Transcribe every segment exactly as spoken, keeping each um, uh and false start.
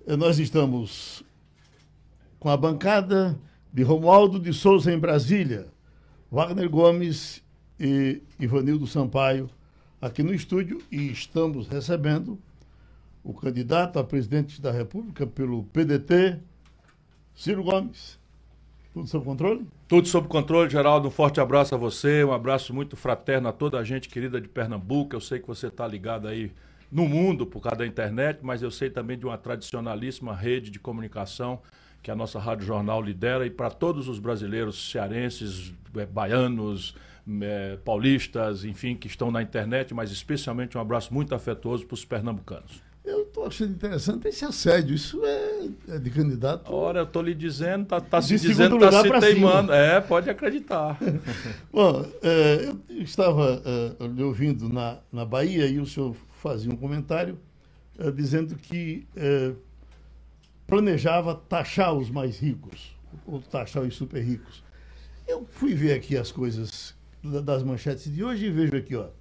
Nós estamos com a bancada de Romualdo de Souza em Brasília, Wagner Gomes e Ivanildo Sampaio aqui no estúdio, e estamos recebendo o candidato a presidente da República pelo P D T, Ciro Gomes. Tudo sob controle? Tudo sob controle, Geraldo. Um forte abraço a você, um abraço muito fraterno a toda a gente querida de Pernambuco. Eu sei que você está ligado aí no mundo por causa da internet, mas eu sei também de uma tradicionalíssima rede de comunicação que a nossa Rádio Jornal lidera, e para todos os brasileiros cearenses, baianos, é, paulistas, enfim, que estão na internet, mas especialmente um abraço muito afetuoso para os pernambucanos. Eu estou achando interessante esse assédio. Isso é, é de candidato? Ora, eu estou lhe dizendo, está tá se de dizendo, está se teimando. É, pode acreditar. Bom, é, eu estava é, lhe ouvindo na, na Bahia e o senhor fazia um comentário é, dizendo que é, planejava taxar os mais ricos, ou taxar os super ricos. Eu fui ver aqui as coisas das manchetes de hoje e vejo aqui, ó.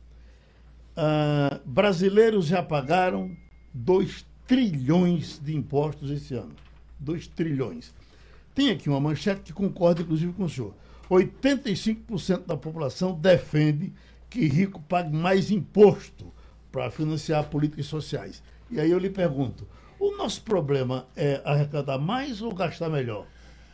Ah, brasileiros já pagaram dois trilhões de impostos esse ano. dois trilhões. Tem aqui uma manchete que concorda, inclusive, com o senhor. oitenta e cinco por cento da população defende que rico pague mais imposto para financiar políticas sociais. E aí eu lhe pergunto, o nosso problema é arrecadar mais ou gastar melhor?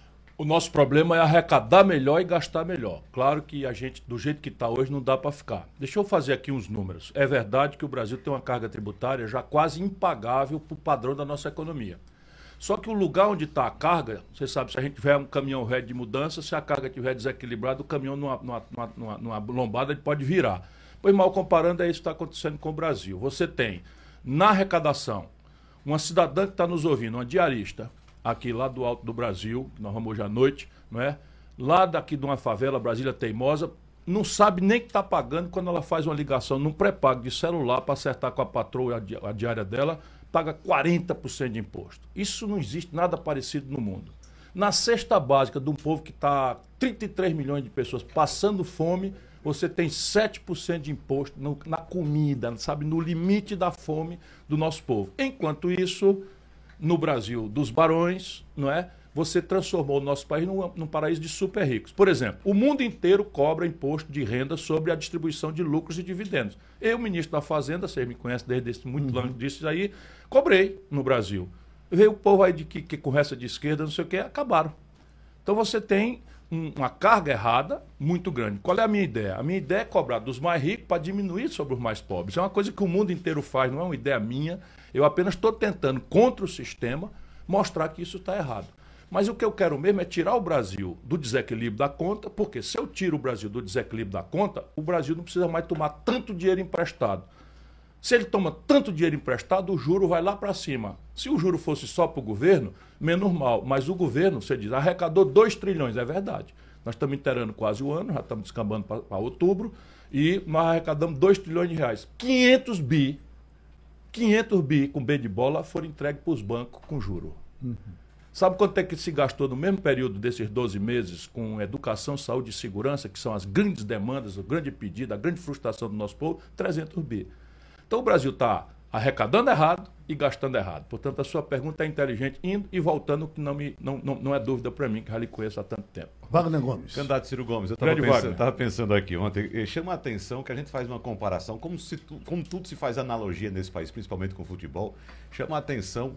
O nosso problema é arrecadar melhor e gastar melhor. Claro que a gente, do jeito que está hoje, não dá para ficar. Deixa eu fazer aqui uns números. É verdade que o Brasil tem uma carga tributária já quase impagável para o padrão da nossa economia. Só que o lugar onde está a carga, você sabe, se a gente tiver um caminhão reto de mudança, se a carga estiver desequilibrada, o caminhão numa, numa, numa, numa lombada ele pode virar. Pois mal comparando, é isso que está acontecendo com o Brasil. Você tem, na arrecadação, uma cidadã que está nos ouvindo, uma diarista, aqui lá do Alto do Brasil, que nós vamos hoje à noite, não é? Lá daqui de uma favela, Brasília Teimosa, não sabe nem que está pagando quando ela faz uma ligação num pré-pago de celular para acertar com a patroa a diária dela, paga quarenta por cento de imposto. Isso não existe nada parecido no mundo. Na cesta básica de um povo que está trinta e três milhões de pessoas passando fome, você tem sete por cento de imposto no, na comida, sabe, no limite da fome do nosso povo. Enquanto isso, no Brasil dos barões, não é? Você transformou o nosso país num, num paraíso de super ricos. Por exemplo, o mundo inteiro cobra imposto de renda sobre a distribuição de lucros e dividendos. Eu, ministro da Fazenda, vocês me conhecem desde esse muito longe disso aí, cobrei no Brasil. Veio o povo aí de que, que com essa de esquerda, não sei o que, acabaram. Então você tem um, uma carga errada muito grande. Qual é a minha ideia? A minha ideia é cobrar dos mais ricos para diminuir sobre os mais pobres. É uma coisa que o mundo inteiro faz, não é uma ideia minha. Eu apenas estou tentando, contra o sistema, mostrar que isso está errado. Mas o que eu quero mesmo é tirar o Brasil do desequilíbrio da conta, porque se eu tiro o Brasil do desequilíbrio da conta, o Brasil não precisa mais tomar tanto dinheiro emprestado. Se ele toma tanto dinheiro emprestado, o juro vai lá para cima. Se o juro fosse só para o governo, menos mal. Mas o governo, você diz, arrecadou dois trilhões, é verdade. Nós estamos inteirando quase o ano, já estamos descambando para outubro, e nós arrecadamos dois trilhões de reais. quinhentos bi, quinhentos bi com B de bola foram entregues para os bancos com juro. Uhum. Sabe quanto é que se gastou no mesmo período desses doze meses com educação, saúde e segurança, que são as grandes demandas, o grande pedido, a grande frustração do nosso povo? trezentos bi. Então o Brasil está arrecadando errado e gastando errado. Portanto, a sua pergunta é inteligente, indo e voltando, que não, me, não, não, não é dúvida para mim, que já lhe conheço há tanto tempo. Wagner Gomes. Candidato Ciro Gomes, eu estava pensando, pensando aqui ontem, chama a atenção que a gente faz uma comparação, como, se, como tudo se faz analogia nesse país, principalmente com o futebol, chama a atenção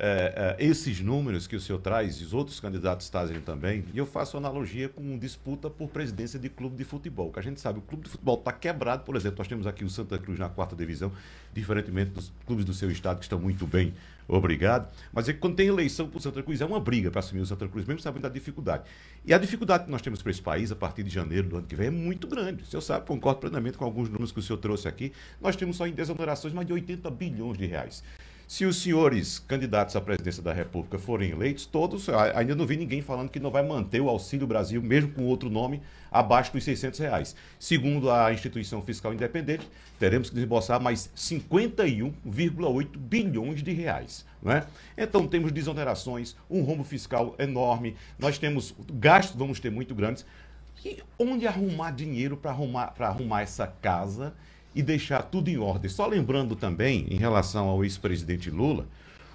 é, é, esses números que o senhor traz e os outros candidatos trazem também, e eu faço analogia com disputa por presidência de clube de futebol, que a gente sabe, o clube de futebol está quebrado, por exemplo, nós temos aqui o Santa Cruz na quarta divisão, diferentemente dos clubes do seu estado que estão muito bem, obrigado, mas é que quando tem eleição para o Santa Cruz, é uma briga para assumir o Santa Cruz, mesmo sabendo da dificuldade. E a dificuldade que nós temos para esse país, a partir de janeiro do ano que vem, é muito grande. O senhor sabe, concordo plenamente com alguns números que o senhor trouxe aqui, nós temos só em desonerações mais de oitenta bilhões de reais. Se os senhores candidatos à presidência da República forem eleitos, todos, ainda não vi ninguém falando que não vai manter o Auxílio Brasil, mesmo com outro nome, abaixo dos seiscentos reais. Segundo a instituição fiscal independente, teremos que desembolsar mais cinquenta e um vírgula oito bilhões de reais. Não é? Então temos desonerações, um rombo fiscal enorme, nós temos gastos, vamos ter muito grandes. E onde arrumar dinheiro para arrumar, para arrumar essa casa e deixar tudo em ordem? Só lembrando também, em relação ao ex-presidente Lula,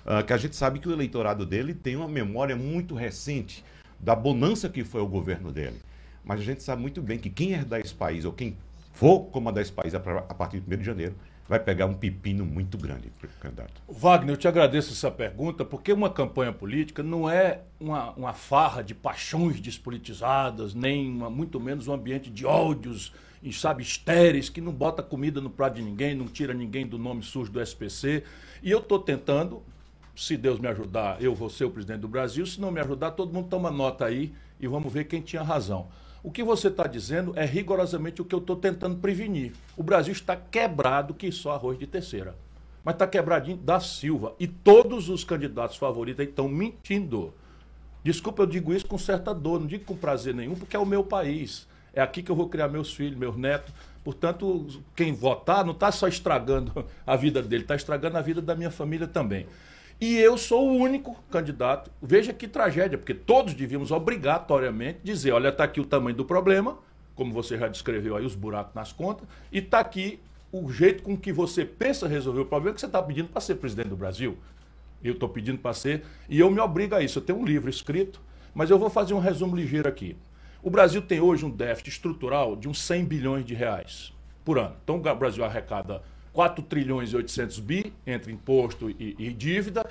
uh, que a gente sabe que o eleitorado dele tem uma memória muito recente da bonança que foi o governo dele. Mas a gente sabe muito bem que quem herdar esse país, ou quem for comandar esse país a partir de primeiro de janeiro, vai pegar um pepino muito grande, candidato. Wagner, eu te agradeço essa pergunta, porque uma campanha política não é uma, uma farra de paixões despolitizadas, nem uma, muito menos um ambiente de ódios, e, sabe, estéreis, que não bota comida no prato de ninguém, não tira ninguém do nome sujo do S P C. E eu estou tentando, se Deus me ajudar, eu vou ser o presidente do Brasil, se não me ajudar, todo mundo toma nota aí e vamos ver quem tinha razão. O que você está dizendo é rigorosamente o que eu estou tentando prevenir. O Brasil está quebrado que só arroz de terceira. Mas está quebradinho da Silva. E todos os candidatos favoritos estão mentindo. Desculpa, eu digo isso com certa dor, não digo com prazer nenhum, porque é o meu país. É aqui que eu vou criar meus filhos, meus netos. Portanto, quem votar não está só estragando a vida dele, está estragando a vida da minha família também. E eu sou o único candidato. Veja que tragédia, porque todos devíamos obrigatoriamente dizer, olha, está aqui o tamanho do problema, como você já descreveu aí, os buracos nas contas, e está aqui o jeito com que você pensa resolver o problema que você está pedindo para ser presidente do Brasil. Eu estou pedindo para ser, e eu me obrigo a isso. Eu tenho um livro escrito, mas eu vou fazer um resumo ligeiro aqui. O Brasil tem hoje um déficit estrutural de uns cem bilhões de reais por ano. Então o Brasil arrecada quatro trilhões e oitocentos bi entre imposto e, e dívida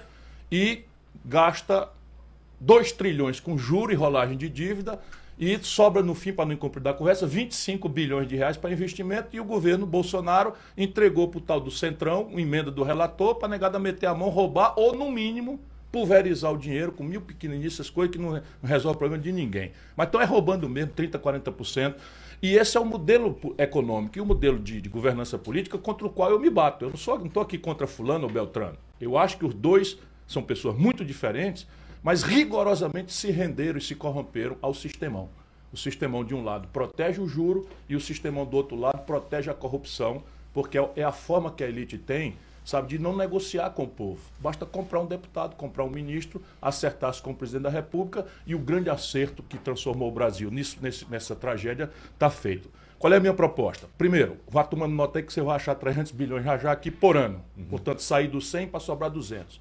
e gasta dois trilhões com juro e rolagem de dívida e sobra no fim, para não incumprir da conversa, vinte e cinco bilhões de reais para investimento e o governo Bolsonaro entregou para o tal do Centrão, uma emenda do relator, para negada meter a mão, roubar ou, no mínimo, pulverizar o dinheiro com mil pequeninícias, essas coisas que não resolve o problema de ninguém. Mas estão é roubando mesmo trinta, quarenta por cento. E esse é o modelo econômico e o modelo de, de governança política contra o qual eu me bato. Eu não sou, não estou aqui contra fulano ou beltrano. Eu acho que os dois são pessoas muito diferentes, mas rigorosamente se renderam e se corromperam ao sistemão. O sistemão, de um lado, protege o juro e o sistemão, do outro lado, protege a corrupção, porque é a forma que a elite tem, sabe, de não negociar com o povo. Basta comprar um deputado, comprar um ministro, acertar-se com o presidente da República e o grande acerto que transformou o Brasil nisso, nesse, nessa tragédia está feito. Qual é a minha proposta? Primeiro, vá tomando nota aí que você vai achar trezentos bilhões já já aqui por ano. Uhum. Portanto, sair dos cem para sobrar duzentos.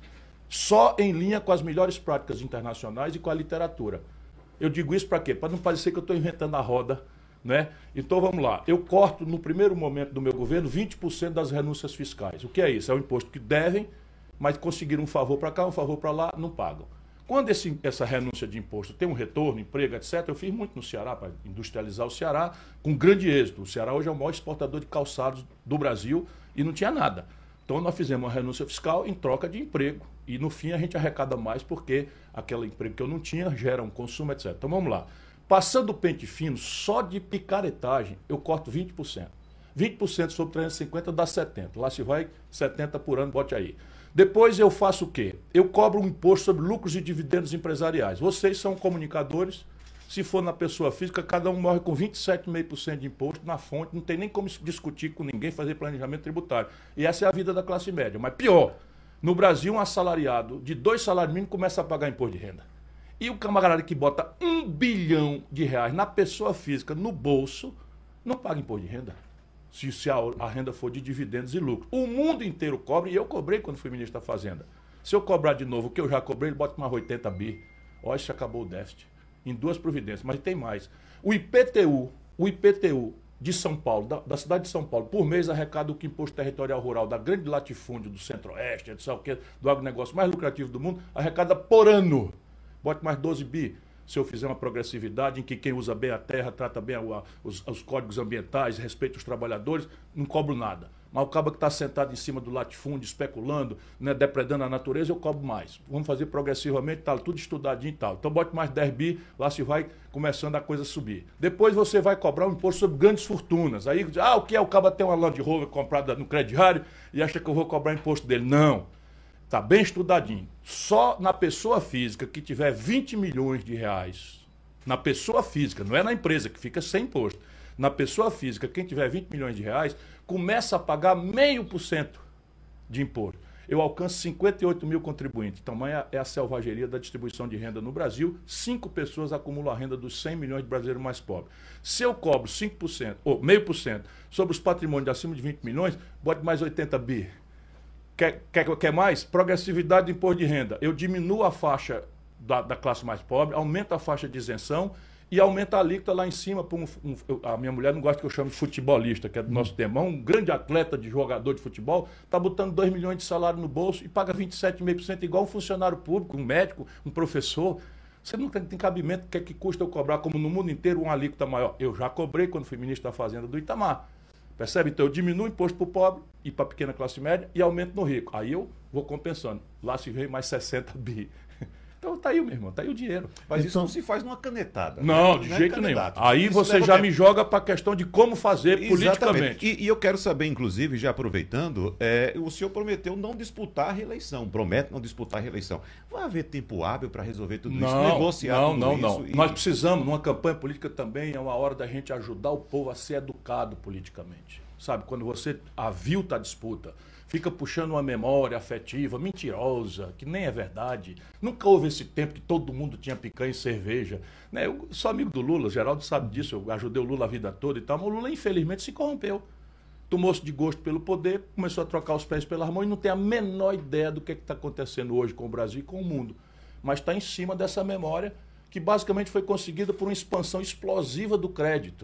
Só em linha com as melhores práticas internacionais e com a literatura. Eu digo isso para quê? Para não parecer que eu estou inventando a roda, né? Então vamos lá, eu corto no primeiro momento do meu governo vinte por cento das renúncias fiscais. O que é isso? É o imposto que devem, mas conseguiram um favor para cá, um favor para lá, não pagam. Quando esse, essa renúncia de imposto tem um retorno, emprego, etcétera, eu fiz muito no Ceará para industrializar o Ceará com grande êxito. O Ceará hoje é o maior exportador de calçados do Brasil e não tinha nada. Então nós fizemos uma renúncia fiscal em troca de emprego e no fim a gente arrecada mais porque aquele emprego que eu não tinha gera um consumo, etcétera. Então vamos lá. Passando o pente fino, só de picaretagem, eu corto vinte por cento. vinte por cento sobre trezentos e cinquenta dá setenta. Lá se vai setenta por ano, bote aí. Depois eu faço o quê? Eu cobro um imposto sobre lucros e dividendos empresariais. Vocês são comunicadores. Se for na pessoa física, cada um morre com vinte e sete vírgula cinco por cento de imposto na fonte. Não tem nem como discutir com ninguém, fazer planejamento tributário. E essa é a vida da classe média. Mas pior, no Brasil, um assalariado de dois salários mínimos começa a pagar imposto de renda. E o camarada que bota um bilhão de reais na pessoa física, no bolso, não paga imposto de renda. Se, se a, a renda for de dividendos e lucros. O mundo inteiro cobra, e eu cobrei quando fui ministro da Fazenda. Se eu cobrar de novo o que eu já cobrei, ele bota mais oitenta bi. Olha, isso acabou o déficit. Em duas providências, mas tem mais. O I P T U, o I P T U de São Paulo, da, da cidade de São Paulo, por mês arrecada o que imposto territorial rural da grande latifúndio do Centro-Oeste, etc, do agronegócio mais lucrativo do mundo, arrecada por ano. Bote mais doze bi, se eu fizer uma progressividade em que quem usa bem a terra, trata bem a, a, os, os códigos ambientais, respeita os trabalhadores, não cobro nada. Mas o cabo que está sentado em cima do latifúndio, especulando, né, depredando a natureza, eu cobro mais. Vamos fazer progressivamente, tá, tudo estudadinho e tal. Então bote mais dez bi, lá se vai começando a coisa a subir. Depois você vai cobrar um imposto sobre grandes fortunas. Aí, ah, o que é? O cabo tem uma Land Rover comprada no crediário e acha que eu vou cobrar imposto dele. Não. Está bem estudadinho. Só na pessoa física que tiver vinte milhões de reais, na pessoa física, não é na empresa que fica sem imposto, na pessoa física, quem tiver vinte milhões de reais, começa a pagar meio por cento de imposto. Eu alcanço cinquenta e oito mil contribuintes. Tamanha é a selvageria da distribuição de renda no Brasil. Cinco pessoas acumulam a renda dos cem milhões de brasileiros mais pobres. Se eu cobro cinco por cento, ou meio por cento, sobre os patrimônios de acima de vinte milhões, bote mais oitenta bi. Quer, quer, quer mais? Progressividade do imposto de renda. Eu diminuo a faixa da, da classe mais pobre, aumento a faixa de isenção e aumenta a alíquota lá em cima. Para um, um, a minha mulher não gosta que eu chame de futebolista, que é do nosso tema. Um grande atleta de jogador de futebol está botando dois milhões de salário no bolso e paga vinte e sete vírgula cinco por cento igual um funcionário público, um médico, um professor. Você não tem, tem cabimento. O que é que custa eu cobrar, como no mundo inteiro, uma alíquota maior? Eu já cobrei quando fui ministro da Fazenda do Itamar. Percebe? Então eu diminuo o imposto para o pobre e para a pequena classe média e aumento no rico. Aí eu vou compensando. Lá se vem mais sessenta bi. Então tá aí, meu irmão, tá aí o dinheiro. Mas então, isso não se faz numa canetada. Não, de não jeito é nenhum. candidato. Aí Isso você já tempo. me joga para a questão de como fazer Exatamente. politicamente. E, e eu quero saber, inclusive, já aproveitando, é, o senhor prometeu não disputar a reeleição, promete não disputar a reeleição. Vai haver tempo hábil para resolver tudo não, isso, negociar não, tudo não, isso? Não, não, e... Nós precisamos, numa campanha política também, é uma hora da gente ajudar o povo a ser educado politicamente. Sabe, quando você avilta a disputa, fica puxando uma memória afetiva, mentirosa, que nem é verdade. Nunca houve esse tempo que todo mundo tinha picanha e cerveja. Né? Eu sou amigo do Lula, o Geraldo sabe disso, eu ajudei o Lula a vida toda e tal, mas o Lula infelizmente se corrompeu. Tomou-se de gosto pelo poder, começou a trocar os pés pelas mãos e não tem a menor ideia do que está acontecendo hoje com o Brasil e com o mundo. Mas está em cima dessa memória que basicamente foi conseguida por uma expansão explosiva do crédito.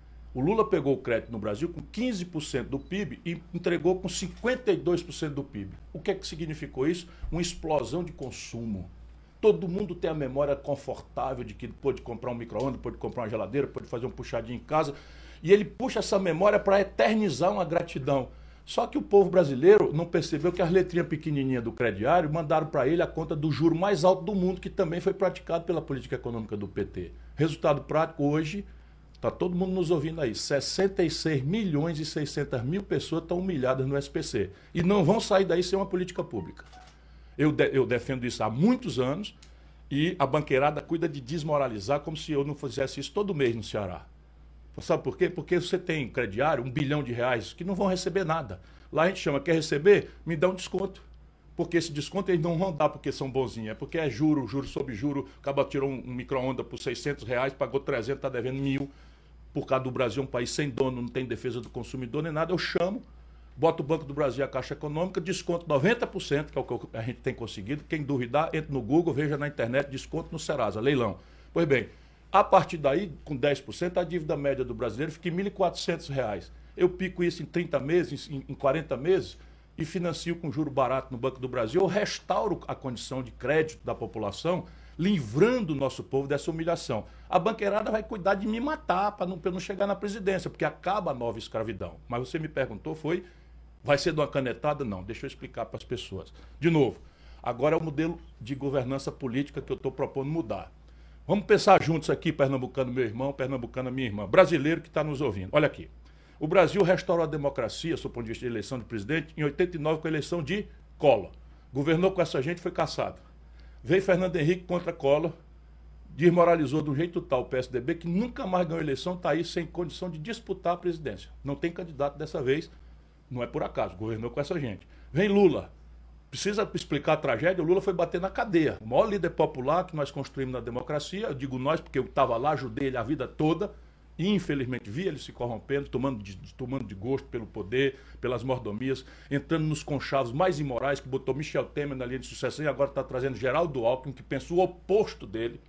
O Lula pegou o crédito no Brasil com quinze por cento do P I B e entregou com cinquenta e dois por cento do P I B. O que é que significou isso? Uma explosão de consumo. Todo mundo tem a memória confortável de que pôde comprar um micro-ondas, pôde comprar uma geladeira, pôde fazer um puxadinho em casa. E ele puxa essa memória para eternizar uma gratidão. Só que o povo brasileiro não percebeu que as letrinhas pequenininhas do crediário mandaram para ele a conta do juro mais alto do mundo, que também foi praticado pela política econômica do P T. Resultado prático, hoje... Está todo mundo nos ouvindo aí. sessenta e seis milhões e seiscentas mil pessoas estão humilhadas no S P C. E não vão sair daí sem uma política pública. Eu, de, eu defendo isso há muitos anos e a banqueirada cuida de desmoralizar como se eu não fizesse isso todo mês no Ceará. Sabe por quê? Porque você tem crediário, um bilhão de reais, que não vão receber nada. Lá a gente chama, quer receber? Me dá um desconto. Porque esse desconto eles não vão dar porque são bonzinhos. É porque é juro, juro sobre juro. Acaba tirou um, um micro-ondas por seiscentos reais, pagou trezentos, está devendo mil. Por causa do Brasil, um país sem dono, não tem defesa do consumidor nem nada, eu chamo, boto o Banco do Brasil e a Caixa Econômica, desconto noventa por cento, que é o que a gente tem conseguido. Quem duvidar, entre no Google, veja na internet, desconto no Serasa, leilão. Pois bem, a partir daí, com dez por cento, a dívida média do brasileiro fica em mil e quatrocentos reais. Eu pico isso em trinta meses, em quarenta meses, e financio com juro barato no Banco do Brasil, eu restauro a condição de crédito da população, livrando o nosso povo dessa humilhação. A banqueirada vai cuidar de me matar para não, não chegar na presidência, porque acaba a nova escravidão. Mas você me perguntou, foi, vai ser de uma canetada? Não, deixa eu explicar para as pessoas. De novo, agora é o modelo de governança política que eu estou propondo mudar. Vamos pensar juntos aqui, pernambucano meu irmão, pernambucana minha irmã, brasileiro que está nos ouvindo. Olha aqui, o Brasil restaurou a democracia, sob o ponto de vista de eleição de presidente, em oitenta e nove com a eleição de Collor. Governou com essa gente, foi caçado. Veio Fernando Henrique contra Collor, desmoralizou de um jeito tal o P S D B que nunca mais ganhou eleição, está aí sem condição de disputar a presidência. Não tem candidato dessa vez, não é por acaso, governou com essa gente. Vem Lula, precisa explicar a tragédia, o Lula foi bater na cadeia. O maior líder popular que nós construímos na democracia, eu digo nós porque eu estava lá, ajudei ele a vida toda, e infelizmente vi ele se corrompendo, tomando de, tomando de gosto pelo poder, pelas mordomias, entrando nos conchavos mais imorais, que botou Michel Temer na linha de sucessão e agora está trazendo Geraldo Alckmin, que pensa o oposto dele.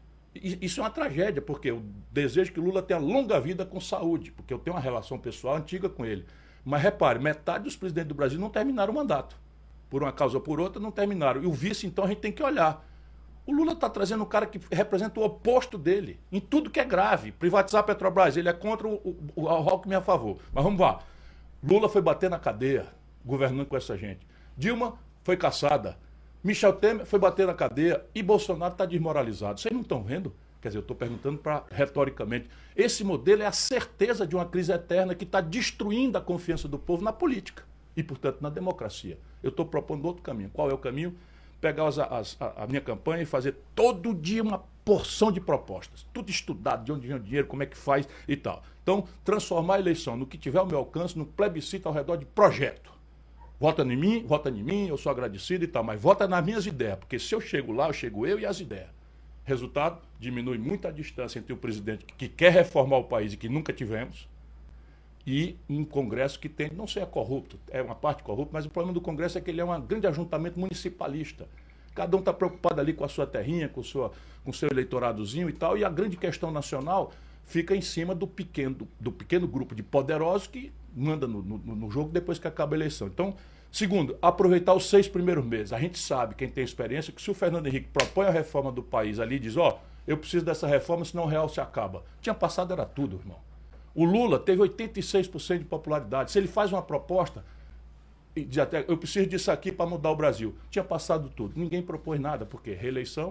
E, isso é uma tragédia, porque eu desejo que o Lula tenha longa vida com saúde, porque eu tenho uma relação pessoal antiga com ele. Mas repare, metade dos presidentes do Brasil não terminaram o mandato. Por uma causa ou por outra, não terminaram. E o vice, então, a gente tem que olhar. O Lula está trazendo um cara que representa o oposto dele, em tudo que é grave. Privatizar a Petrobras, ele é contra o, o, o Alckmin a favor. Mas vamos lá. Lula foi bater na cadeia, governando com essa gente. Dilma foi caçada. Michel Temer foi bater na cadeia e Bolsonaro está desmoralizado. Vocês não estão vendo? Quer dizer, eu estou perguntando pra, retoricamente. Esse modelo é a certeza de uma crise eterna que está destruindo a confiança do povo na política e, portanto, na democracia. Eu estou propondo outro caminho. Qual é o caminho? Pegar as, as, a, a minha campanha e fazer todo dia uma porção de propostas. Tudo estudado, de onde vem o dinheiro, como é que faz e tal. Então, transformar a eleição no que tiver ao meu alcance, no plebiscito ao redor de projeto. Vota em mim, vota em mim, eu sou agradecido e tal, mas vota nas minhas ideias, porque se eu chego lá, eu chego eu e as ideias. Resultado, diminui muito a distância entre o presidente que quer reformar o país e que nunca tivemos, e um Congresso que tem, não sei, é corrupto, é uma parte corrupta, mas o problema do Congresso é que ele é um grande ajuntamento municipalista. Cada um está preocupado ali com a sua terrinha, com o seu, com o seu eleitoradozinho e tal, e a grande questão nacional fica em cima do pequeno, do, do pequeno grupo de poderosos que manda no, no, no jogo depois que acaba a eleição. Então, segundo, aproveitar os seis primeiros meses. A gente sabe, quem tem experiência, que se o Fernando Henrique propõe a reforma do país ali e diz, ó, oh, eu preciso dessa reforma, senão o real se acaba. Tinha passado, era tudo, irmão. O Lula teve oitenta e seis por cento de popularidade. Se ele faz uma proposta, e diz até, eu preciso disso aqui para mudar o Brasil. Tinha passado tudo. Ninguém propôs nada. Por quê? Reeleição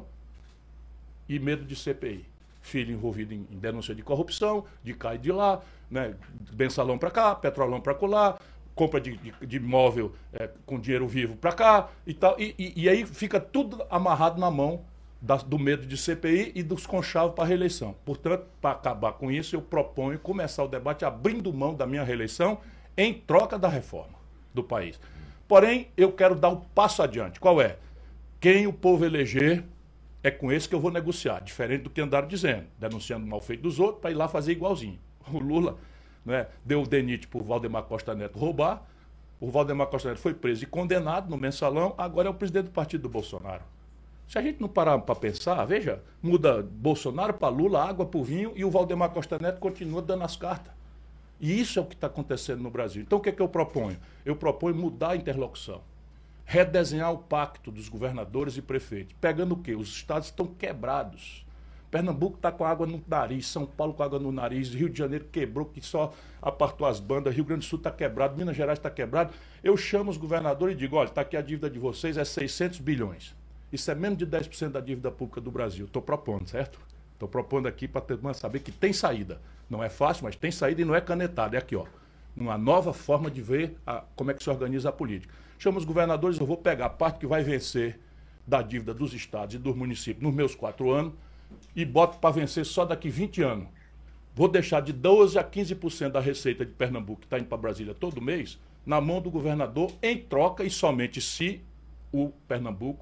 e medo de C P I. Filho envolvido em, em denúncia de corrupção, de cá e de lá, né? Bensalão para cá, petrolão para colar, compra de, de, de imóvel é, com dinheiro vivo para cá e tal. E, e, e aí fica tudo amarrado na mão da, do medo de C P I e dos conchavos para a reeleição. Portanto, para acabar com isso, eu proponho começar o debate abrindo mão da minha reeleição em troca da reforma do país. Porém, eu quero dar um passo adiante. Qual é? Quem o povo eleger, é com esse que eu vou negociar, diferente do que andaram dizendo, denunciando o mal feito dos outros para ir lá fazer igualzinho. O Lula, né, deu o D N I T para o Valdemar Costa Neto roubar, o Valdemar Costa Neto foi preso e condenado no mensalão, agora é o presidente do partido do Bolsonaro. Se a gente não parar para pensar, veja, muda Bolsonaro para Lula, água para o vinho e o Valdemar Costa Neto continua dando as cartas. E isso é o que está acontecendo no Brasil. Então o que é que eu proponho? Eu proponho mudar a interlocução. Redesenhar o pacto dos governadores e prefeitos. Pegando o quê? Os estados estão quebrados. Pernambuco está com água no nariz, São Paulo com água no nariz, Rio de Janeiro quebrou, que só apartou as bandas, Rio Grande do Sul está quebrado, Minas Gerais está quebrado. Eu chamo os governadores e digo, olha, está aqui a dívida de vocês, é seiscentos bilhões. Isso é menos de dez por cento da dívida pública do Brasil. Estou propondo, certo? Estou propondo aqui para saber que tem saída. Não é fácil, mas tem saída e não é canetada. É aqui, ó. Uma nova forma de ver a, como é que se organiza a política. Chamo os governadores, eu vou pegar a parte que vai vencer da dívida dos estados e dos municípios nos meus quatro anos e boto para vencer só daqui vinte anos. Vou deixar de doze a quinze por cento da receita de Pernambuco, que está indo para Brasília todo mês, na mão do governador, em troca e somente se o Pernambuco,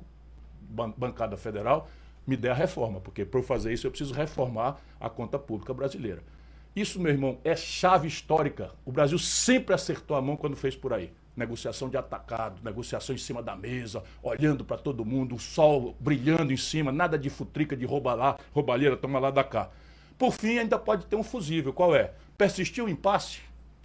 bancada federal, me der a reforma, porque para eu fazer isso eu preciso reformar a conta pública brasileira. Isso, meu irmão, é chave histórica. O Brasil sempre acertou a mão quando fez por aí. Negociação de atacado, negociação em cima da mesa, olhando para todo mundo, o sol brilhando em cima, nada de futrica, de rouba lá, roubalheira, toma lá da cá. Por fim, ainda pode ter um fusível. Qual é? Persistiu o impasse?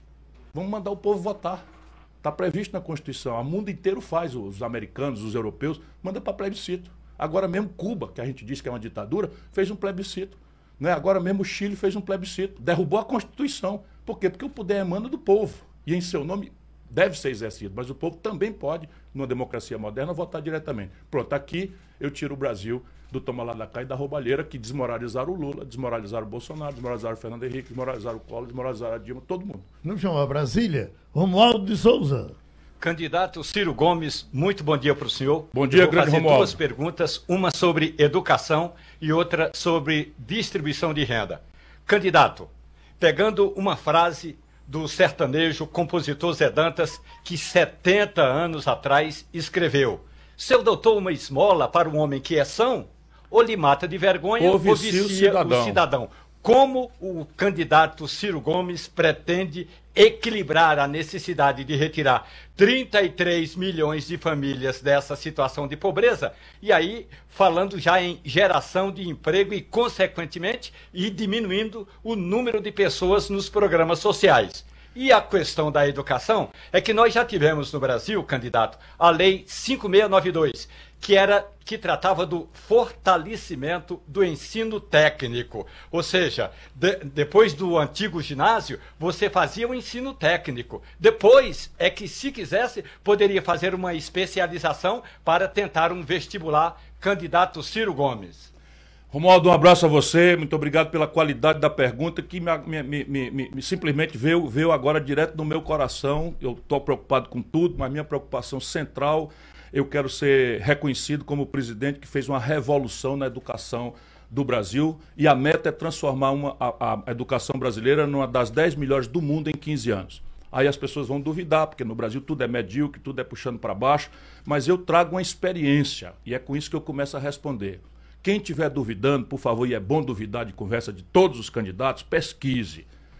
Vamos mandar o povo votar. Está previsto na Constituição. O mundo inteiro faz, os americanos, os europeus, manda para plebiscito. Agora mesmo Cuba, que a gente diz que é uma ditadura, fez um plebiscito. Né? Agora mesmo o Chile fez um plebiscito. Derrubou a Constituição. Por quê? Porque o poder emana do povo. E em seu nome deve ser exercido. Mas o povo também pode, numa democracia moderna, votar diretamente. Pronto, aqui eu tiro o Brasil do toma lá da cá e da roubalheira, que desmoralizaram o Lula, desmoralizaram o Bolsonaro, desmoralizaram o Fernando Henrique, desmoralizaram o Collor, desmoralizaram a Dilma, todo mundo. Não chama Brasília? Romualdo de Souza. Candidato Ciro Gomes, muito bom dia para o senhor. Bom dia, grande Romualdo. Vou fazer duas perguntas, uma sobre educação e outra sobre distribuição de renda. Candidato, pegando uma frase do sertanejo compositor Zé Dantas, que setenta anos atrás escreveu: seu doutor uma esmola para um homem que é são, ou lhe mata de vergonha, ou vicia o cidadão. o cidadão. Como o candidato Ciro Gomes pretende equilibrar a necessidade de retirar trinta e três milhões de famílias dessa situação de pobreza, e aí falando já em geração de emprego e, consequentemente, e diminuindo o número de pessoas nos programas sociais? E a questão da educação é que nós já tivemos no Brasil, candidato, a Lei cinco mil seiscentos e noventa e dois, que, era, que tratava do fortalecimento do ensino técnico. Ou seja, de, depois do antigo ginásio, você fazia o ensino técnico. Depois é que, se quisesse, poderia fazer uma especialização para tentar um vestibular. Candidato Ciro Gomes. Romualdo, um abraço a você, muito obrigado pela qualidade da pergunta, que me, me, me, me, me simplesmente veio, veio agora direto no meu coração. Eu estou preocupado com tudo, mas minha preocupação central, eu quero ser reconhecido como o presidente que fez uma revolução na educação do Brasil, e a meta é transformar uma, a, a educação brasileira numa das dez melhores do mundo em quinze anos. Aí as pessoas vão duvidar, porque no Brasil tudo é medíocre, tudo é puxando para baixo, mas eu trago uma experiência, e é com isso que eu começo a responder. Quem estiver duvidando, por favor, e é bom duvidar de conversa de todos os candidatos, pesquise.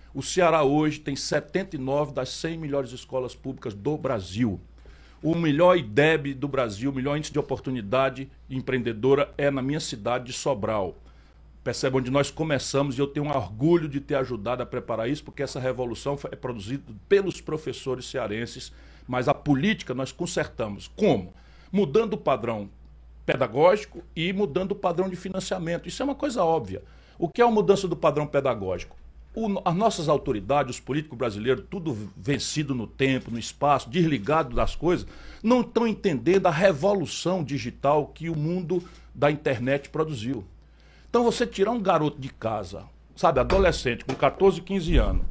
O Ceará hoje tem setenta e nove das cem melhores escolas públicas do Brasil. O melhor I D E B do Brasil, o melhor índice de oportunidade empreendedora é na minha cidade de Sobral. Percebe onde nós começamos e eu tenho um orgulho de ter ajudado a preparar isso, porque essa revolução é produzida pelos professores cearenses, mas a política nós consertamos. Como? Mudando o padrão pedagógico e mudando o padrão de financiamento. Isso é uma coisa óbvia. O que é a mudança do padrão pedagógico? O, as nossas autoridades, os políticos brasileiros, tudo vencido no tempo, no espaço, desligado das coisas, não estão entendendo a revolução digital que o mundo da internet produziu. Então você tirar um garoto de casa, sabe, adolescente, com quatorze, quinze anos,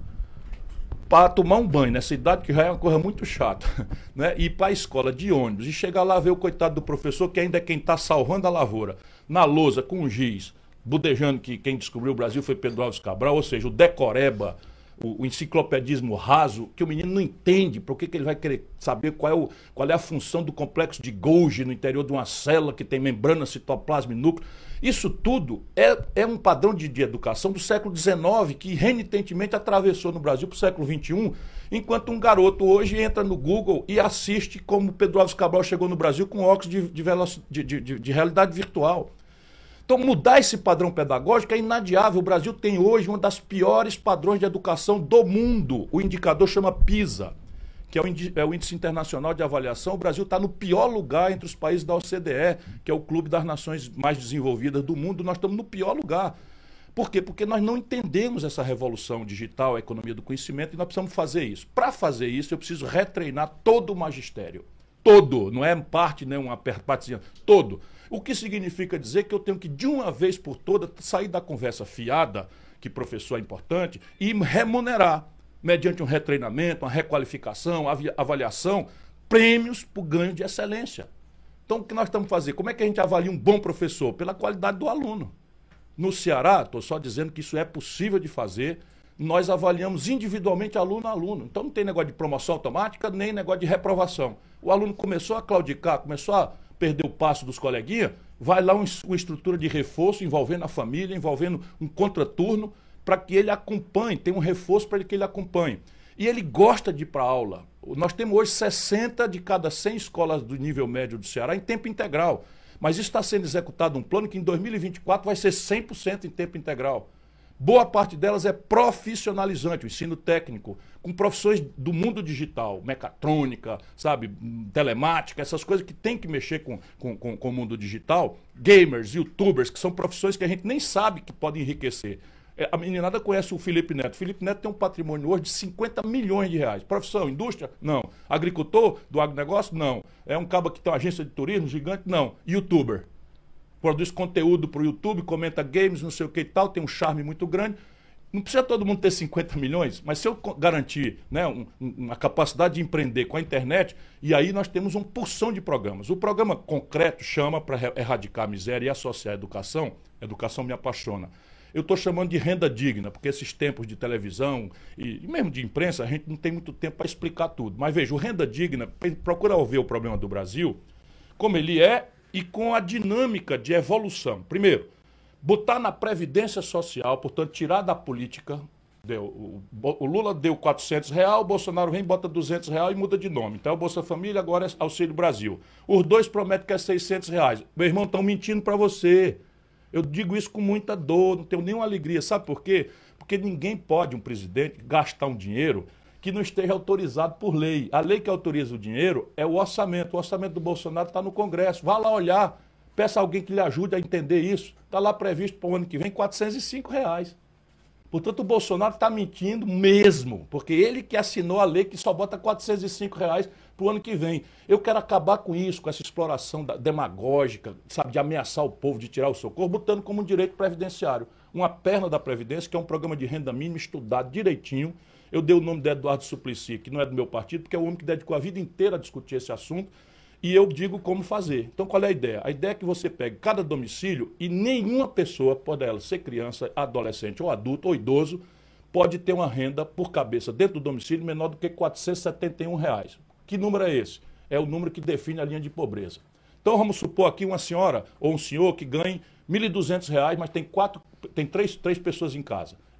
para tomar um banho nessa idade, que já é uma coisa muito chata, né? Ir para a escola de ônibus e chegar lá ver o coitado do professor, que ainda é quem está salvando a lavoura, na lousa, com um giz, budejando que quem descobriu o Brasil foi Pedro Álvares Cabral, ou seja, o decoreba, o, o enciclopedismo raso, que o menino não entende por que, que ele vai querer saber qual é, o, qual é a função do complexo de Golgi no interior de uma célula que tem membrana, citoplasma e núcleo. Isso tudo é, é um padrão de, de educação do século dezenove que renitentemente atravessou no Brasil para o século vinte e um, enquanto um garoto hoje entra no Google e assiste como Pedro Álvares Cabral chegou no Brasil com óculos de, de, veloc... de, de, de, de realidade virtual. Então, mudar esse padrão pedagógico é inadiável. O Brasil tem hoje uma das piores padrões de educação do mundo. O indicador chama PISA, que é o, é o Índice Internacional de Avaliação. O Brasil está no pior lugar entre os países da O C D E, que é o clube das nações mais desenvolvidas do mundo. Nós estamos no pior lugar. Por quê? Porque nós não entendemos essa revolução digital, a economia do conhecimento, e nós precisamos fazer isso. Para fazer isso, eu preciso retreinar todo o magistério. Todo, não é parte, nem uma partezinha, todo. O que significa dizer que eu tenho que, de uma vez por todas, sair da conversa fiada, que professor é importante, e remunerar, mediante um retreinamento, uma requalificação, avaliação, prêmios por ganho de excelência. Então, o que nós estamos fazendo? Como é que a gente avalia um bom professor? Pela qualidade do aluno. No Ceará, estou só dizendo que isso é possível de fazer, nós avaliamos individualmente aluno a aluno. Então, não tem negócio de promoção automática, nem negócio de reprovação. O aluno começou a claudicar, começou a perder o passo dos coleguinhas, vai lá uma estrutura de reforço envolvendo a família, envolvendo um contraturno, para que ele acompanhe, tem um reforço para que ele acompanhe. E ele gosta de ir para a aula. Nós temos hoje sessenta de cada cem escolas do nível médio do Ceará em tempo integral. Mas isso está sendo executado um plano que em dois mil e vinte e quatro vai ser cem por cento em tempo integral. Boa parte delas é profissionalizante, o ensino técnico, com profissões do mundo digital, mecatrônica, sabe, telemática, essas coisas que tem que mexer com, com, com, com o mundo digital, gamers, youtubers, que são profissões que a gente nem sabe que podem enriquecer. A meninada conhece o Felipe Neto. O Felipe Neto tem um patrimônio hoje de cinquenta milhões de reais. Profissão, indústria? Não. Agricultor do agronegócio? Não. É um cabo que tem uma agência de turismo gigante? Não. Youtuber. Produz conteúdo para o YouTube, comenta games, não sei o que e tal, tem um charme muito grande. Não precisa todo mundo ter cinquenta milhões, mas se eu garantir, né, um, uma capacidade de empreender com a internet, e aí nós temos uma porção de programas. O programa concreto chama para erradicar a miséria e associar a educação. Educação me apaixona. Eu estou chamando de renda digna, porque esses tempos de televisão e mesmo de imprensa, a gente não tem muito tempo para explicar tudo. Mas veja, o renda digna, procura ver o problema do Brasil, como ele é, e com a dinâmica de evolução. Primeiro, botar na previdência social, portanto, tirar da política. Deu, o, o Lula deu quatrocentos reais, o Bolsonaro vem, bota duzentos reais e muda de nome. Então, é o Bolsa Família, agora é Auxílio Brasil. Os dois prometem que é seiscentos reais. Meu irmão, estão mentindo para você. Eu digo isso com muita dor, não tenho nenhuma alegria. Sabe por quê? Porque ninguém pode, um presidente, gastar um dinheiro que não esteja autorizado por lei. A lei que autoriza o dinheiro é o orçamento. O orçamento do Bolsonaro está no Congresso. Vá lá olhar, peça alguém que lhe ajude a entender isso. Está lá previsto para o ano que vem quatrocentos e cinco reais. Portanto, o Bolsonaro está mentindo mesmo, porque ele que assinou a lei que só bota quatrocentos e cinco reais para o ano que vem. Eu quero acabar com isso, com essa exploração da, demagógica, sabe, de ameaçar o povo, de tirar o socorro, botando como um direito previdenciário. Uma perna da Previdência, que é um programa de renda mínima estudado direitinho. Eu dei o nome de Eduardo Suplicy, que não é do meu partido, porque é o homem que dedicou a vida inteira a discutir esse assunto, e eu digo como fazer. Então, qual é a ideia? A ideia é que você pegue cada domicílio e nenhuma pessoa, pode ela ser criança, adolescente ou adulto ou idoso, pode ter uma renda por cabeça dentro do domicílio menor do que quatrocentos e setenta e um reais. Que número é esse? É o número que define a linha de pobreza. Então, vamos supor aqui uma senhora ou um senhor que ganhe mil e duzentos reais, mas tem, quatro, tem três, três pessoas em casa.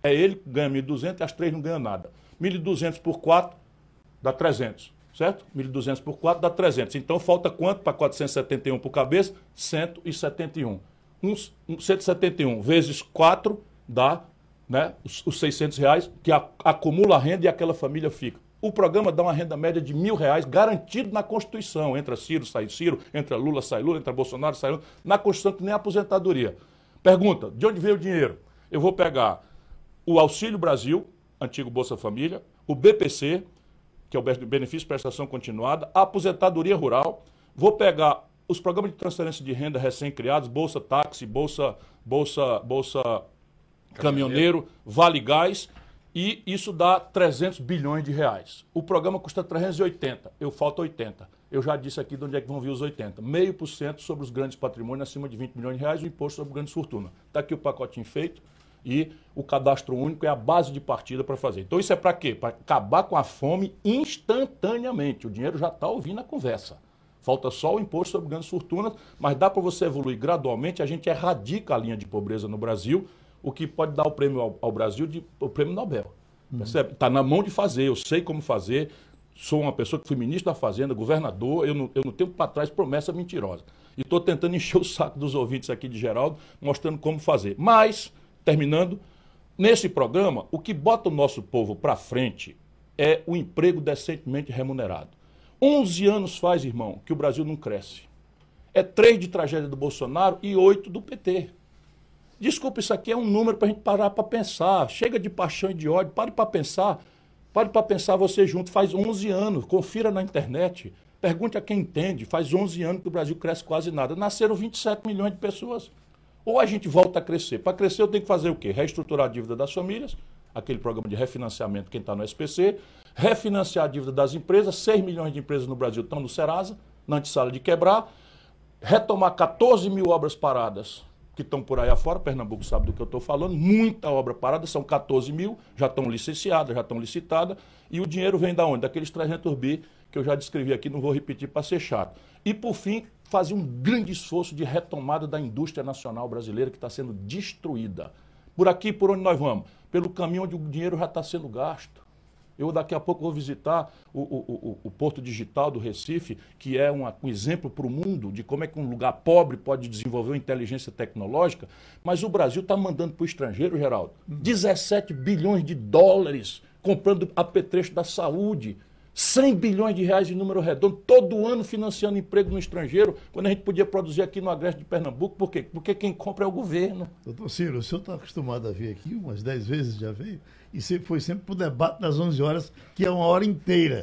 É ele que ganha mil e duzentos e as três não ganham nada. mil e duzentos por quatro dá trezentos, certo? mil e duzentos por quatro dá trezentos. Então falta quanto para quatrocentos e setenta e um por cabeça? cento e setenta e um. Uns, cento e setenta e um vezes quatro dá, né, os, os seiscentos reais que a, acumula a renda e aquela família fica. O programa dá uma renda média de mil reais garantido na Constituição. Entra Ciro, sai Ciro, entra Lula, sai Lula, entra Bolsonaro, sai Lula. Na Constituição que nem a aposentadoria. Pergunta, de onde veio o dinheiro? Eu vou pegar o Auxílio Brasil, antigo Bolsa Família, o B P C, que é o Benefício de Prestação Continuada, a aposentadoria rural, vou pegar os programas de transferência de renda recém-criados, Bolsa Táxi, Bolsa, Bolsa, Bolsa Caminhoneiro, Vale Gás, e isso dá trezentos bilhões de reais. O programa custa trezentos e oitenta, eu falto oitenta. Eu já disse aqui de onde é que vão vir os oitenta. Meio por cento sobre os grandes patrimônios, acima de vinte milhões de reais, o imposto sobre grandes fortunas. Está aqui o pacotinho feito e o cadastro único é a base de partida para fazer. Então isso é para quê? Para acabar com a fome instantaneamente. O dinheiro já está ouvindo a conversa. Falta só o imposto sobre grandes fortunas, mas dá para você evoluir gradualmente. A gente erradica a linha de pobreza no Brasil, o que pode dar o prêmio ao, ao Brasil, de, o prêmio Nobel. Uhum. Percebe? Está na mão de fazer, eu sei como fazer. Sou uma pessoa que fui ministro da Fazenda, governador, eu não, eu não tenho para trás promessa mentirosa. E estou tentando encher o saco dos ouvintes aqui de Geraldo, mostrando como fazer. Mas, terminando, nesse programa, o que bota o nosso povo para frente é o emprego decentemente remunerado. onze anos faz, irmão, que o Brasil não cresce. É três de tragédia do Bolsonaro e oito do P T. Desculpa, isso aqui é um número para a gente parar para pensar. Chega de paixão e de ódio, pare para pensar. Pare para pensar você junto. Faz onze anos, confira na internet. Pergunte a quem entende. Faz onze anos que o Brasil cresce quase nada. Nasceram vinte e sete milhões de pessoas. Ou a gente volta a crescer. Para crescer eu tenho que fazer o quê? Reestruturar a dívida das famílias, aquele programa de refinanciamento, quem está no S P C, refinanciar a dívida das empresas, seis milhões de empresas no Brasil estão no Serasa, na antessala de quebrar, retomar quatorze mil obras paradas que estão por aí afora, Pernambuco sabe do que eu estou falando, muita obra parada, são quatorze mil, já estão licenciadas, já estão licitadas, e o dinheiro vem da onde? Daqueles trezentos bi que eu já descrevi aqui, não vou repetir para ser chato. E, por fim, fazer um grande esforço de retomada da indústria nacional brasileira que está sendo destruída. Por aqui, por onde nós vamos? Pelo caminho onde o dinheiro já está sendo gasto. Eu daqui a pouco vou visitar o, o, o, o Porto Digital do Recife, que é uma, um exemplo para o mundo de como é que um lugar pobre pode desenvolver uma inteligência tecnológica, mas o Brasil está mandando para o estrangeiro, Geraldo, dezessete bilhões de dólares comprando apetrecho da saúde, cem bilhões de reais em número redondo, todo ano financiando emprego no estrangeiro, quando a gente podia produzir aqui no Agreste de Pernambuco. Por quê? Porque quem compra é o governo. Doutor Ciro, o senhor está acostumado a vir aqui, umas dez vezes já veio, e sempre, foi sempre para o debate das onze horas, que é uma hora inteira.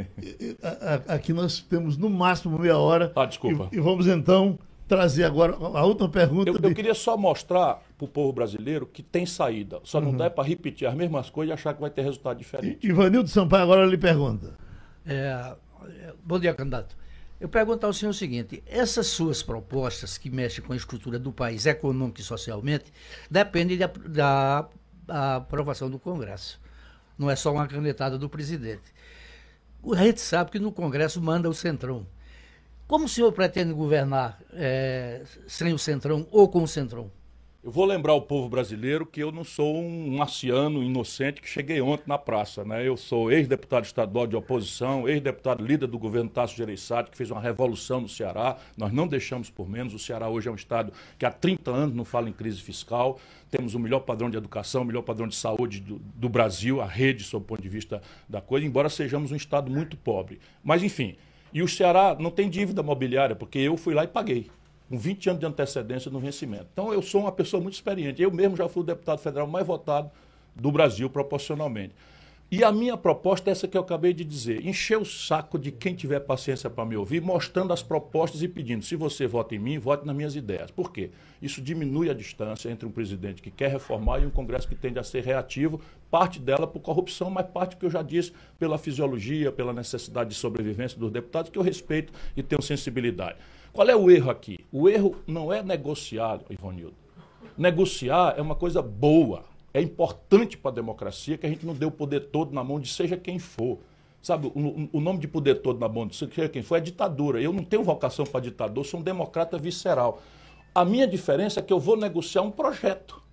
Aqui nós temos no máximo meia hora. Ah, desculpa. E, e vamos então trazer agora a última pergunta. Eu, de... eu queria só mostrar para o povo brasileiro que tem saída. Só não uhum. dá para repetir as mesmas coisas e achar que vai ter resultado diferente. Ivanildo Sampaio agora lhe pergunta. É, bom dia, candidato. Eu pergunto ao senhor o seguinte: essas suas propostas que mexem com a estrutura do país econômico e socialmente dependem da, da, da aprovação do Congresso. Não é só uma canetada do presidente. A gente sabe que no Congresso manda o Centrão. Como o senhor pretende governar é, sem o Centrão ou com o Centrão? Eu vou lembrar o povo brasileiro que eu não sou um marciano inocente que cheguei ontem na praça, né? Eu sou ex-deputado estadual de oposição, ex-deputado líder do governo Tasso Gereissati, que fez uma revolução no Ceará. Nós não deixamos por menos. O Ceará hoje é um estado que há trinta anos não fala em crise fiscal. Temos o melhor padrão de educação, o melhor padrão de saúde do, do Brasil, a rede, sob o ponto de vista da coisa, embora sejamos um estado muito pobre. Mas, enfim, e o Ceará não tem dívida mobiliária, porque eu fui lá e paguei, com vinte anos de antecedência no vencimento. Então, eu sou uma pessoa muito experiente. Eu mesmo já fui o deputado federal mais votado do Brasil, proporcionalmente. E a minha proposta é essa que eu acabei de dizer: encher o saco de quem tiver paciência para me ouvir, mostrando as propostas e pedindo: se você vota em mim, vote nas minhas ideias. Por quê? Isso diminui a distância entre um presidente que quer reformar e um Congresso que tende a ser reativo, parte dela por corrupção, mas parte, que eu já disse, pela fisiologia, pela necessidade de sobrevivência dos deputados, que eu respeito e tenho sensibilidade. Qual é o erro aqui? O erro não é negociar, Ivanildo. Negociar é uma coisa boa. É importante para a democracia que a gente não dê o poder todo na mão de seja quem for. Sabe, o, o nome de poder todo na mão de seja quem for é ditadura. Eu não tenho vocação para ditador, sou um democrata visceral. A minha diferença é que eu vou negociar um projeto.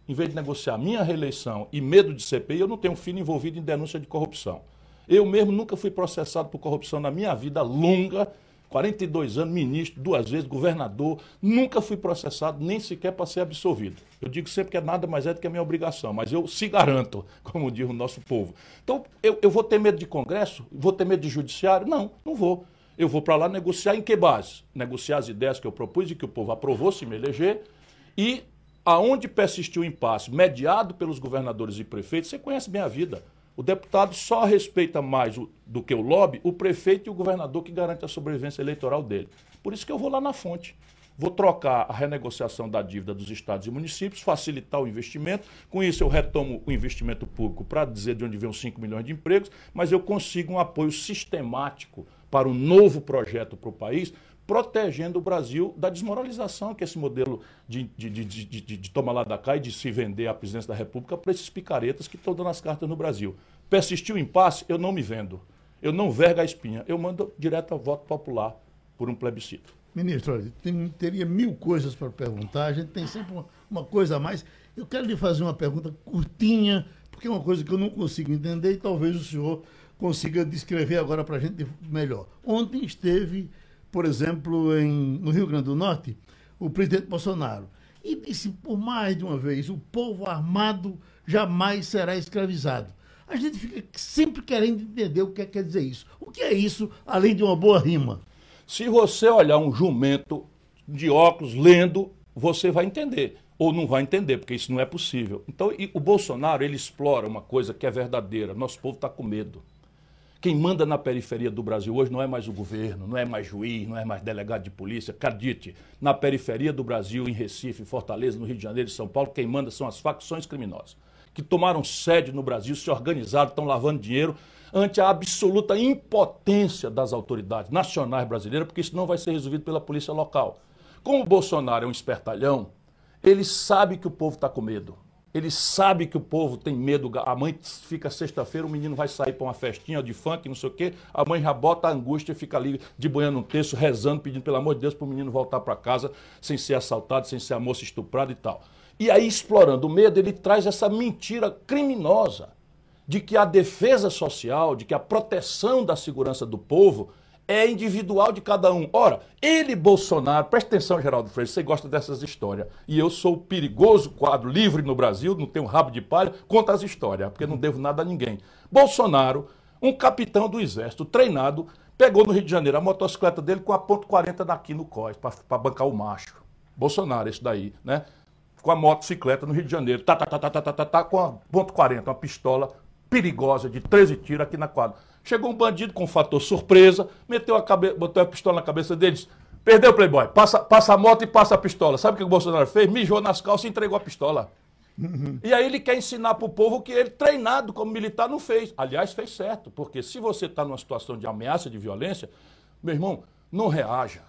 em vez de negociar minha reeleição e medo de C P I, eu não tenho um filho envolvido em denúncia de corrupção. Eu mesmo nunca fui processado por corrupção na minha vida longa, quarenta e dois anos, ministro, duas vezes, governador, nunca fui processado, nem sequer para ser absolvido. Eu digo sempre que é nada mais é do que a minha obrigação, mas eu se garanto, como diz o nosso povo. Então, eu, eu vou ter medo de Congresso? Vou ter medo de Judiciário? Não, não vou. Eu vou para lá negociar em que base? Negociar as ideias que eu propus e que o povo aprovou, se me eleger, e aonde persistiu o impasse, mediado pelos governadores e prefeitos, você conhece bem a vida. O deputado só respeita mais o, do que o lobby o prefeito e o governador que garante a sobrevivência eleitoral dele. Por isso que eu vou lá na fonte. Vou trocar a renegociação da dívida dos estados e municípios, facilitar o investimento. Com isso eu retomo o investimento público para dizer de onde vem os cinco milhões de empregos, mas eu consigo um apoio sistemático para um novo projeto para o país, protegendo o Brasil da desmoralização que esse modelo de, de, de, de, de, de tomar lá da cá e de se vender à presidência da República para esses picaretas que estão dando as cartas no Brasil. Persistiu o impasse, eu não me vendo. Eu não vergo a espinha. Eu mando direto a voto popular por um plebiscito. Ministro, olha, tem, teria mil coisas para perguntar, a gente tem sempre uma, uma coisa a mais. Eu quero lhe fazer uma pergunta curtinha, porque é uma coisa que eu não consigo entender e talvez o senhor consiga descrever agora para a gente melhor. Ontem esteve, por exemplo, em, no Rio Grande do Norte, o presidente Bolsonaro, e disse por mais de uma vez, o povo armado jamais será escravizado. A gente fica sempre querendo entender o que quer dizer isso. O que é isso, além de uma boa rima? Se você olhar um jumento de óculos lendo, você vai entender. Ou não vai entender, porque isso não é possível. Então, e o Bolsonaro, ele explora uma coisa que é verdadeira. Nosso povo está com medo. Quem manda na periferia do Brasil hoje não é mais o governo, não é mais juiz, não é mais delegado de polícia. Acredite, na periferia do Brasil, em Recife, em Fortaleza, no Rio de Janeiro e São Paulo, quem manda são as facções criminosas, que tomaram sede no Brasil, se organizaram, estão lavando dinheiro ante a absoluta impotência das autoridades nacionais brasileiras, porque isso não vai ser resolvido pela polícia local. Como o Bolsonaro é um espertalhão, ele sabe que o povo está com medo. Ele sabe que o povo tem medo. A mãe fica sexta-feira, o menino vai sair para uma festinha de funk, não sei o quê. A mãe já bota a angústia e fica ali de banhando um texto, rezando, pedindo pelo amor de Deus para o menino voltar para casa sem ser assaltado, sem ser a moça estuprada e tal. E aí, explorando o medo, ele traz essa mentira criminosa de que a defesa social, de que a proteção da segurança do povo é individual de cada um. Ora, ele, Bolsonaro, presta atenção, Geraldo Freire, você gosta dessas histórias. E eu sou o perigoso quadro livre no Brasil, não tenho rabo de palha, conta as histórias, porque não devo nada a ninguém. Bolsonaro, um capitão do exército treinado, pegou no Rio de Janeiro a motocicleta dele com a ponto quarenta daqui no cós, para bancar o macho. Bolsonaro, esse daí, né? Com a motocicleta no Rio de Janeiro, tá, tá, tá, tá, tá, tá, tá, tá, com a ponto quarenta, uma pistola perigosa de treze tiros aqui na quadra. Chegou um bandido com um fator surpresa, meteu a cabe... botou a pistola na cabeça deles. Perdeu o Playboy, passa, passa a moto e passa a pistola. Sabe o que o Bolsonaro fez? Mijou nas calças e entregou a pistola. Uhum. E aí ele quer ensinar para o povo que ele, treinado como militar, não fez. Aliás, fez certo, porque se você está numa situação de ameaça de violência, meu irmão, não reaja.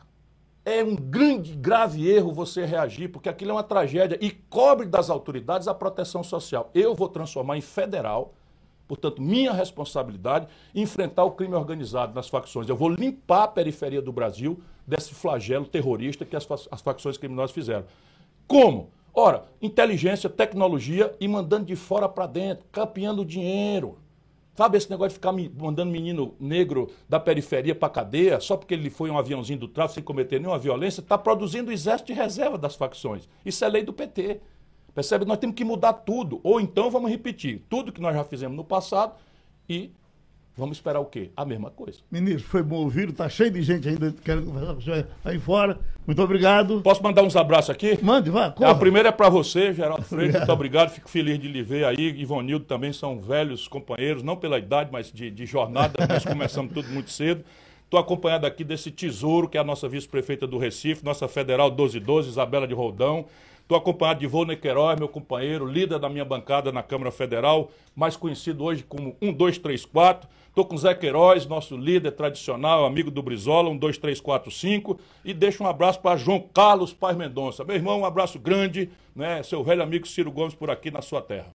É um grande, grave erro você reagir, porque aquilo é uma tragédia e cobre das autoridades a proteção social. Eu vou transformar em federal. Portanto, minha responsabilidade é enfrentar o crime organizado nas facções. Eu vou limpar a periferia do Brasil desse flagelo terrorista que as, fa as facções criminosas fizeram. Como? Ora, inteligência, tecnologia e mandando de fora para dentro, campeando dinheiro. Sabe esse negócio de ficar me mandando menino negro da periferia para a cadeia, só porque ele foi um aviãozinho do tráfico sem cometer nenhuma violência, está produzindo o exército de reserva das facções. Isso é lei do P T. Percebe? Nós temos que mudar tudo. Ou então vamos repetir tudo que nós já fizemos no passado e vamos esperar o quê? A mesma coisa. Ministro, foi bom ouvir. Está cheio de gente ainda querendo conversar com o senhor aí fora. Muito obrigado. Posso mandar uns abraços aqui? Mande, vá. Corra. A primeira é para você, Geraldo Freire. Muito obrigado. Fico feliz de lhe ver aí. Ivonildo também são velhos companheiros, não pela idade, mas de, de jornada. Nós começamos tudo muito cedo. Estou acompanhado aqui desse tesouro, que é a nossa vice-prefeita do Recife, nossa federal doze doze, Isabela de Roldão. Estou acompanhado de Ivone Queiroz, meu companheiro, líder da minha bancada na Câmara Federal, mais conhecido hoje como um dois três quatro. Estou com Zé Queiroz, nosso líder tradicional, amigo do Brizola, um dois três quatro cinco. E deixo um abraço para João Carlos Paz Mendonça. Meu irmão, um abraço grande, né? Seu velho amigo Ciro Gomes por aqui na sua terra.